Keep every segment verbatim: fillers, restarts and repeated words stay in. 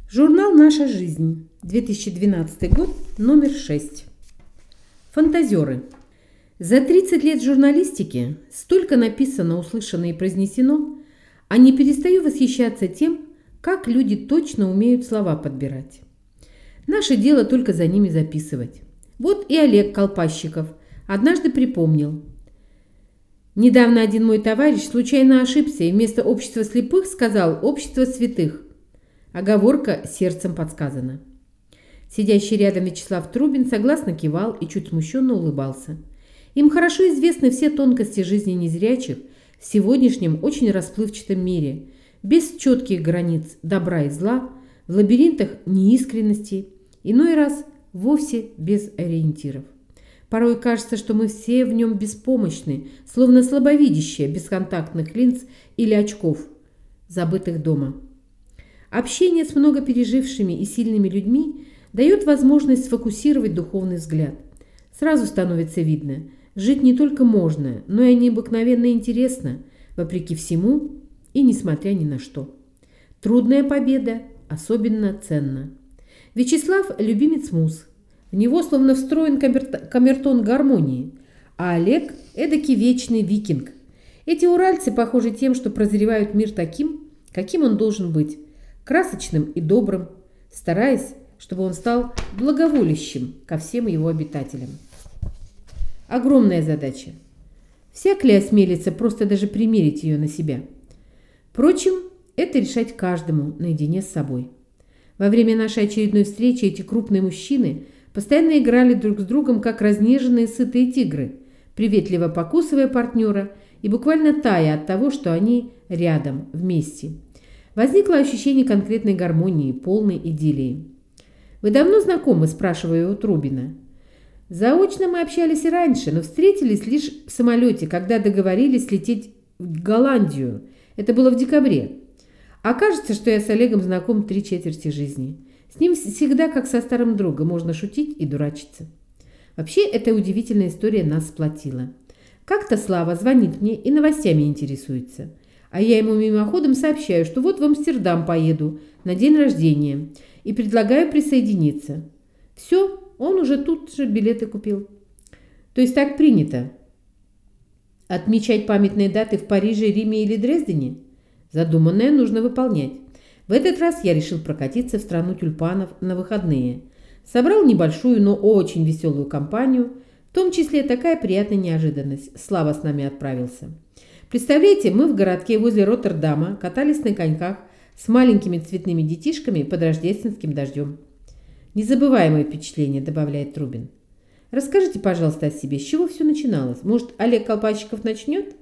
Журнал «Наша жизнь», две тысячи двенадцатый год, номер шесть. Фантазеры. За тридцать лет журналистики столько написано, услышано и произнесено, а не перестаю восхищаться тем, как люди точно умеют слова подбирать. Наше дело только за ними записывать. Вот и Олег Колпащиков однажды припомнил. Недавно один мой товарищ случайно ошибся и вместо общества слепых сказал «общество святых». Оговорка сердцем подсказана. Сидящий рядом Вячеслав Трубин согласно кивал и чуть смущенно улыбался. Им хорошо известны все тонкости жизни незрячих в сегодняшнем очень расплывчатом мире, без четких границ добра и зла, в лабиринтах неискренности, иной раз вовсе без ориентиров. Порой кажется, что мы все в нем беспомощны, словно слабовидящие, без контактных линз или очков, забытых дома. Общение с много пережившими и сильными людьми дает возможность сфокусировать духовный взгляд. Сразу становится видно, жить не только можно, но и необыкновенно интересно, вопреки всему и несмотря ни на что. Трудная победа особенно ценна. Вячеслав – любимец муз. В него словно встроен камертон гармонии, а Олег – эдакий вечный викинг. Эти уральцы похожи тем, что прозревают мир таким, каким он должен быть, красочным и добрым, стараясь, чтобы он стал благоволящим ко всем его обитателям. Огромная задача. Всяк ли осмелится просто даже примерить ее на себя? Впрочем, это решать каждому наедине с собой. Во время нашей очередной встречи эти крупные мужчины постоянно играли друг с другом, как разнеженные сытые тигры, приветливо покусывая партнера и буквально тая от того, что они рядом, вместе. Возникло ощущение конкретной гармонии, полной идиллии. «Вы давно знакомы?» – спрашиваю у Трубина. «Заочно мы общались и раньше, но встретились лишь в самолете, когда договорились лететь в Голландию. Это было в декабре. А кажется, что я с Олегом знаком три четверти жизни. С ним всегда, как со старым другом, можно шутить и дурачиться». Вообще, эта удивительная история нас сплотила. Как-то Слава звонит мне и новостями интересуется. А я ему мимоходом сообщаю, что вот в Амстердам поеду на день рождения и предлагаю присоединиться. Все, он уже тут же билеты купил. То есть так принято. Отмечать памятные даты в Париже, Риме или Дрездене? Задуманное нужно выполнять. В этот раз я решил прокатиться в страну тюльпанов на выходные. Собрал небольшую, но очень веселую компанию, в том числе такая приятная неожиданность. Слава с нами отправился. Представляете, мы в городке возле Роттердама катались на коньках с маленькими цветными детишками под рождественским дождем. «Незабываемое впечатление», – добавляет Трубин. «Расскажите, пожалуйста, о себе, с чего все начиналось? Может, Олег Колпащиков начнет?»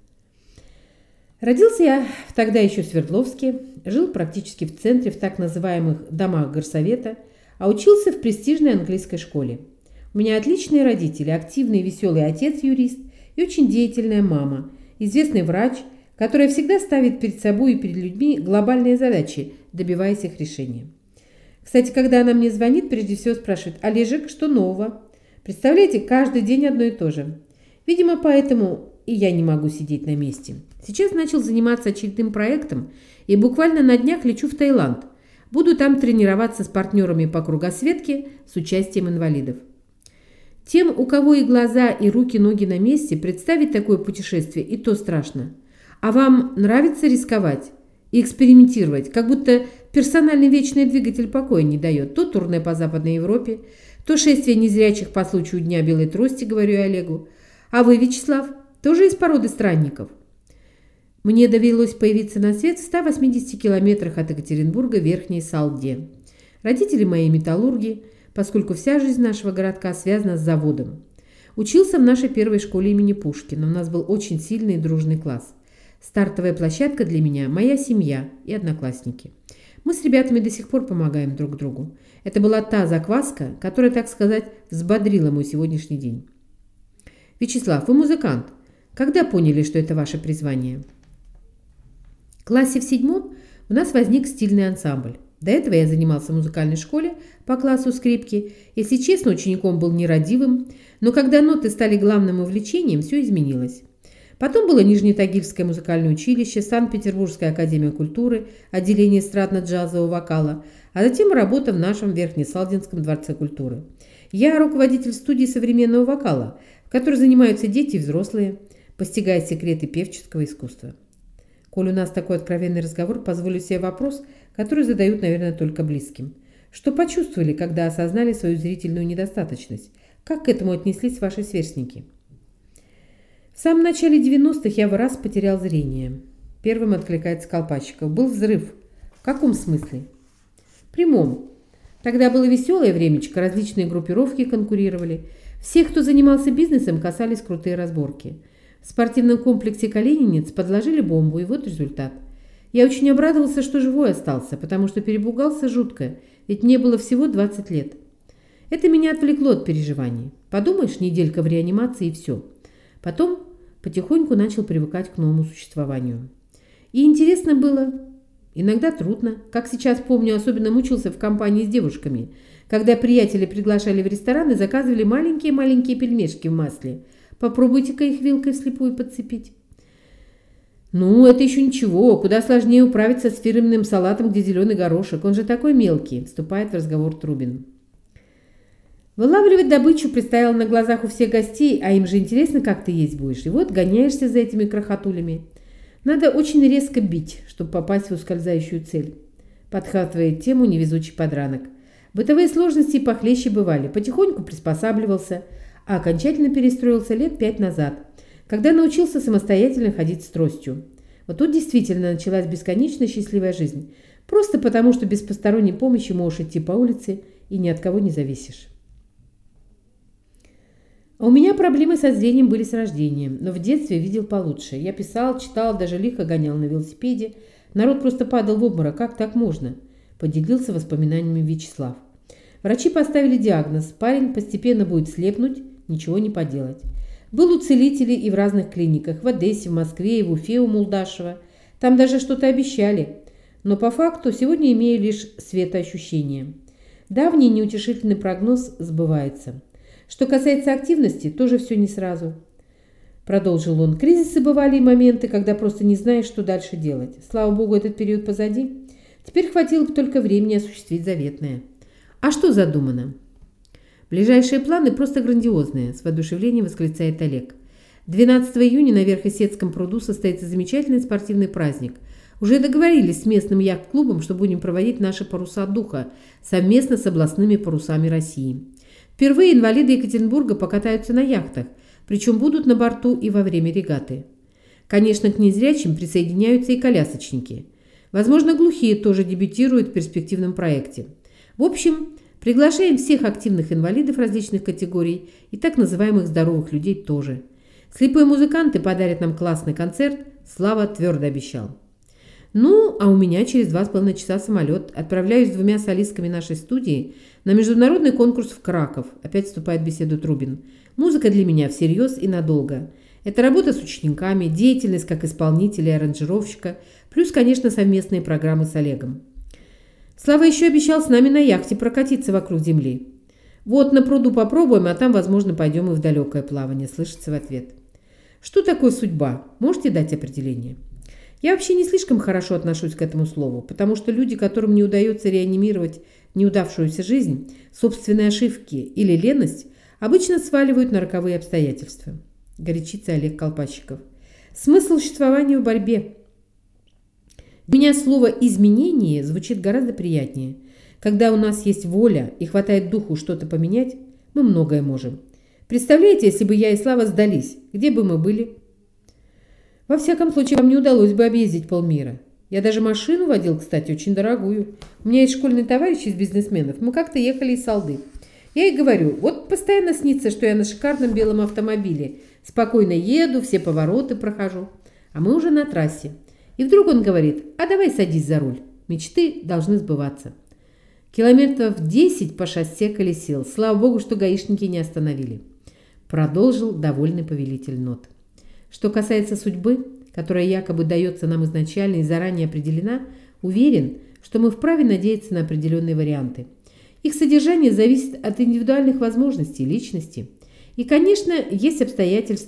Родился я тогда еще в Свердловске, жил практически в центре, в так называемых домах горсовета, а учился в престижной английской школе. У меня отличные родители, активный и веселый отец-юрист и очень деятельная мама, известный врач, которая всегда ставит перед собой и перед людьми глобальные задачи, добиваясь их решения. Кстати, когда она мне звонит, прежде всего спрашивает: «Олежек, что нового?» Представляете, каждый день одно и то же. Видимо, поэтому и я не могу сидеть на месте. Сейчас начал заниматься очередным проектом и буквально на днях лечу в Таиланд. Буду там тренироваться с партнерами по кругосветке с участием инвалидов. Тем, у кого и глаза, и руки, ноги на месте, представить такое путешествие и то страшно. А вам нравится рисковать и экспериментировать, как будто персональный вечный двигатель покоя не дает. То турне по Западной Европе, то шествие незрячих по случаю Дня Белой Трости, говорю я Олегу. А вы, Вячеслав, тоже из породы странников? Мне довелось появиться на свет в ста восьмидесяти километрах от Екатеринбурга в Верхней Салде. Родители мои металлурги, поскольку вся жизнь нашего городка связана с заводом. Учился в нашей первой школе имени Пушкина. У нас был очень сильный и дружный класс. Стартовая площадка для меня – моя семья и одноклассники. Мы с ребятами до сих пор помогаем друг другу. Это была та закваска, которая, так сказать, взбодрила мой сегодняшний день. Вячеслав, вы музыкант. Когда поняли, что это ваше призвание? В классе в седьмом у нас возник стильный ансамбль. До этого я занимался в музыкальной школе по классу скрипки. Если честно, учеником был нерадивым, но когда ноты стали главным увлечением, все изменилось. Потом было Нижнетагильское музыкальное училище, Санкт-Петербургская академия культуры, отделение эстрадно-джазового вокала, а затем работа в нашем Верхнесалдинском дворце культуры. Я руководитель студии современного вокала, в которой занимаются дети и взрослые, постигая секреты певческого искусства. Коль у нас такой откровенный разговор, позволю себе вопрос, который задают, наверное, только близким. Что почувствовали, когда осознали свою зрительную недостаточность? Как к этому отнеслись ваши сверстники? В самом начале девяностых я в раз потерял зрение. Первым откликается Колпачиков. Был взрыв. В каком смысле? В прямом. Тогда было веселое времечко, различные группировки конкурировали. Всех, кто занимался бизнесом, касались крутые разборки. В спортивном комплексе «Калининец» подложили бомбу, и вот результат. Я очень обрадовался, что живой остался, потому что перепугался жутко, ведь мне было всего двадцать лет. Это меня отвлекло от переживаний. Подумаешь, неделька в реанимации и все. Потом потихоньку начал привыкать к новому существованию. И интересно было, иногда трудно. Как сейчас помню, особенно мучился в компании с девушками, когда приятели приглашали в ресторан и заказывали маленькие-маленькие пельмешки в масле. Попробуйте-ка их вилкой вслепую подцепить. Ну, это еще ничего. Куда сложнее управиться с фирменным салатом, где зеленый горошек. Он же такой мелкий, вступает в разговор Трубин. Вылавливать добычу предстояло на глазах у всех гостей, а им же интересно, как ты есть будешь. И вот гоняешься за этими крохотулями. Надо очень резко бить, чтобы попасть в ускользающую цель. Подхватывает тему невезучий подранок. Бытовые сложности и похлеще бывали. Потихоньку приспосабливался, а окончательно перестроился лет пять назад, когда научился самостоятельно ходить с тростью. Вот тут действительно началась бесконечно счастливая жизнь. Просто потому, что без посторонней помощи можешь идти по улице и ни от кого не зависишь. А у меня проблемы со зрением были с рождения, но в детстве видел получше. Я писал, читал, даже лихо гонял на велосипеде. Народ просто падал в обморок. Как так можно? Поделился воспоминаниями Вячеслав. Врачи поставили диагноз. Парень постепенно будет слепнуть, ничего не поделать. Был у целителей и в разных клиниках. В Одессе, в Москве и в Уфе у Мулдашева. Там даже что-то обещали. Но по факту сегодня имею лишь светоощущение. Давний неутешительный прогноз сбывается. Что касается активности, тоже все не сразу. Продолжил он. Кризисы бывали и моменты, когда просто не знаешь, что дальше делать. Слава богу, этот период позади. Теперь хватило бы только времени осуществить заветное. А что задумано? Ближайшие планы просто грандиозные, с воодушевлением восклицает Олег. двенадцатого июня на Верхесецком пруду состоится замечательный спортивный праздник. Уже договорились с местным яхт-клубом, что будем проводить наши паруса духа совместно с областными парусами России. Впервые инвалиды Екатеринбурга покатаются на яхтах, причем будут на борту и во время регаты. Конечно, к незрячим присоединяются и колясочники. Возможно, глухие тоже дебютируют в перспективном проекте. В общем, приглашаем всех активных инвалидов различных категорий и так называемых здоровых людей тоже. Слепые музыканты подарят нам классный концерт, Слава твердо обещал. Ну, а у меня через два с половиной часа самолет. Отправляюсь с двумя солистками нашей студии на международный конкурс в Краков. Опять вступает в беседу Трубин. Музыка для меня всерьез и надолго. Это работа с учениками, деятельность как исполнителя и аранжировщика, плюс, конечно, совместные программы с Олегом. Слава еще обещал с нами на яхте прокатиться вокруг земли. Вот на пруду попробуем, а там, возможно, пойдем и в далекое плавание, слышится в ответ. Что такое судьба? Можете дать определение? Я вообще не слишком хорошо отношусь к этому слову, потому что люди, которым не удается реанимировать неудавшуюся жизнь, собственные ошибки или леность, обычно сваливают на роковые обстоятельства. Горячится Олег Колпачиков. Смысл существования в борьбе. Для меня слово «изменение» звучит гораздо приятнее. Когда у нас есть воля и хватает духу что-то поменять, мы многое можем. Представляете, если бы я и Слава сдались, где бы мы были? Во всяком случае, вам не удалось бы объездить полмира. Я даже машину водил, кстати, очень дорогую. У меня есть школьный товарищ из бизнесменов. Мы как-то ехали из Салды. Я ей говорю, вот постоянно снится, что я на шикарном белом автомобиле. Спокойно еду, все повороты прохожу. А мы уже на трассе. И вдруг он говорит, а давай садись за руль. Мечты должны сбываться. Километров десять по шоссе колесил. Слава богу, что гаишники не остановили. Продолжил довольный повелитель нот. Что касается судьбы, которая якобы дается нам изначально и заранее определена, уверен, что мы вправе надеяться на определенные варианты. Их содержание зависит от индивидуальных возможностей личности. И, конечно, есть обстоятельства,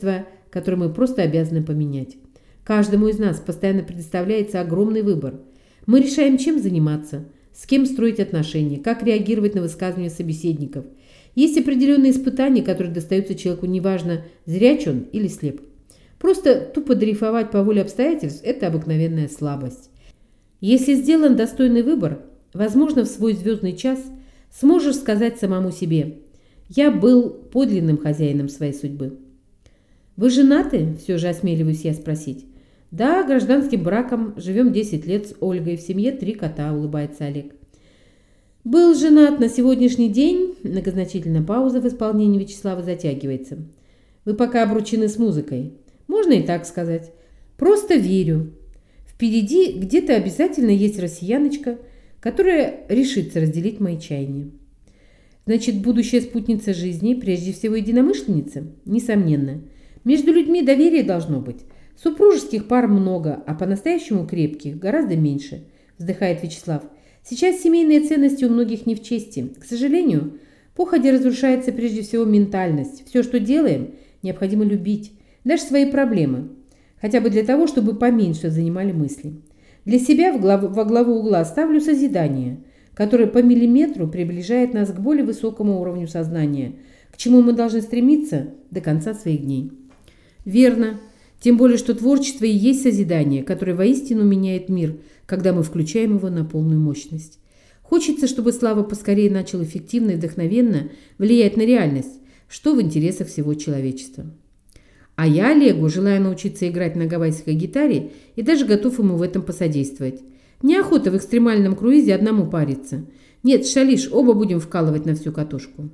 который мы просто обязаны поменять. Каждому из нас постоянно предоставляется огромный выбор. Мы решаем, чем заниматься, с кем строить отношения, как реагировать на высказывания собеседников. Есть определенные испытания, которые достаются человеку, неважно, зряч он или слеп. Просто тупо дрейфовать по воле обстоятельств – это обыкновенная слабость. Если сделан достойный выбор, возможно, в свой звездный час сможешь сказать самому себе: «Я был подлинным хозяином своей судьбы». «Вы женаты?» – все же осмеливаюсь я спросить. «Да, гражданским браком, живем десять лет с Ольгой, в семье три кота», – улыбается Олег. «Был женат на сегодняшний день», – многозначительная пауза в исполнении Вячеслава затягивается. «Вы пока обручены с музыкой». «Можно и так сказать. Просто верю. Впереди где-то обязательно есть россияночка, которая решится разделить мои чаяния». «Значит, будущая спутница жизни, прежде всего единомышленница?» «Несомненно. Между людьми доверие должно быть. Супружеских пар много, а по-настоящему крепких гораздо меньше», – вздыхает Вячеслав. «Сейчас семейные ценности у многих не в чести. К сожалению, походя разрушается прежде всего ментальность. Все, что делаем, необходимо любить. Даже свои проблемы. Хотя бы для того, чтобы поменьше занимали мысли. Для себя в глав... во главу угла ставлю созидание, которое по миллиметру приближает нас к более высокому уровню сознания, к чему мы должны стремиться до конца своих дней». Верно. Тем более, что творчество и есть созидание, которое воистину меняет мир, когда мы включаем его на полную мощность. Хочется, чтобы Слава поскорее начал эффективно и вдохновенно влиять на реальность, что в интересах всего человечества. А я Олегу желаю научиться играть на гавайской гитаре и даже готов ему в этом посодействовать. Неохота в экстремальном круизе одному париться. Нет, шалиш, оба будем вкалывать на всю катушку.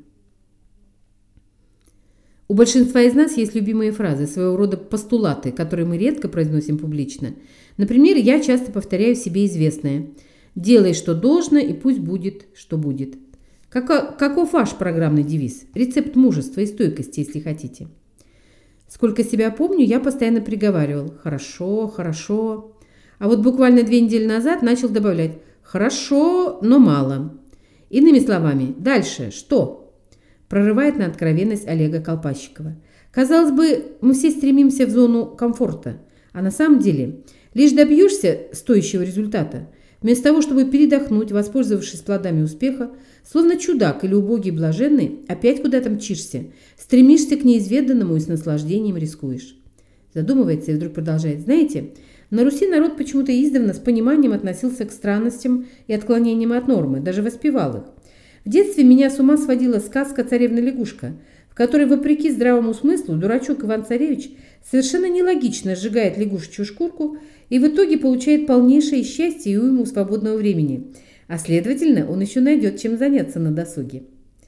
У большинства из нас есть любимые фразы, своего рода постулаты, которые мы редко произносим публично. Например, я часто повторяю себе известное: «Делай, что должно, и пусть будет, что будет». Каков, каков ваш программный девиз? Рецепт мужества и стойкости, если хотите. Сколько себя помню, я постоянно приговаривал: «Хорошо, хорошо». А вот буквально две недели назад начал добавлять: «Хорошо, но мало». Иными словами, дальше что? Прорывает на откровенность Олега Колпащикова. Казалось бы, мы все стремимся в зону комфорта, а на самом деле лишь добьешься стоящего результата. Вместо того, чтобы передохнуть, воспользовавшись плодами успеха, словно чудак или убогий блаженный, опять куда-то мчишься, стремишься к неизведанному и с наслаждением рискуешь. Задумывается и вдруг продолжает: «Знаете, на Руси народ почему-то издавна с пониманием относился к странностям и отклонениям от нормы, даже воспевал их. В детстве меня с ума сводила сказка «Царевна-лягушка», в которой, вопреки здравому смыслу, дурачок Иван-Царевич совершенно нелогично сжигает лягушечью шкурку и в итоге получает полнейшее счастье и уйму свободного времени, а следовательно, он еще найдет чем заняться на досуге.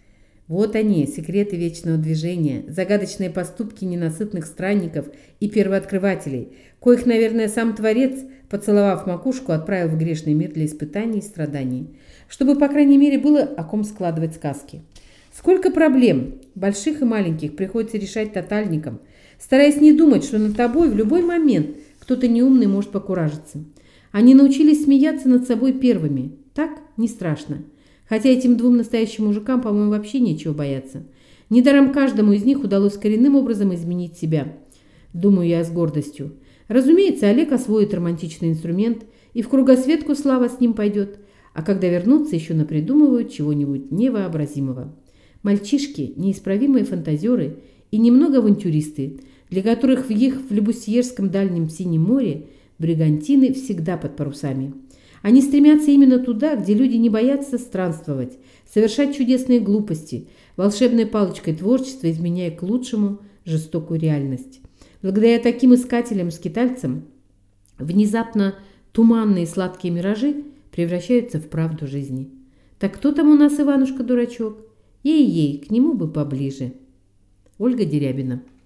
Вот они, секреты вечного движения, загадочные поступки ненасытных странников и первооткрывателей, коих, наверное, сам Творец, поцеловав макушку, отправил в грешный мир для испытаний и страданий, чтобы, по крайней мере, было о ком складывать сказки. Сколько проблем, больших и маленьких, приходится решать тотальникам, стараясь не думать, что над тобой в любой момент кто-то неумный может покуражиться. Они научились смеяться над собой первыми. Так не страшно. Хотя этим двум настоящим мужикам, по-моему, вообще нечего бояться. Недаром каждому из них удалось коренным образом изменить себя. Думаю я с гордостью. Разумеется, Олег освоит романтичный инструмент, и в кругосветку Слава с ним пойдет, а когда вернутся, еще напридумывают чего-нибудь невообразимого. Мальчишки, неисправимые фантазеры и немного авантюристы, для которых в их флебусьерском дальнем синем море бригантины всегда под парусами. Они стремятся именно туда, где люди не боятся странствовать, совершать чудесные глупости, волшебной палочкой творчества изменяя к лучшему жестокую реальность. Благодаря таким искателям-скитальцам внезапно туманные сладкие миражи превращаются в правду жизни. Так кто там у нас, Иванушка-дурачок? Ей-ей, к нему бы поближе. Ольга Дерябина.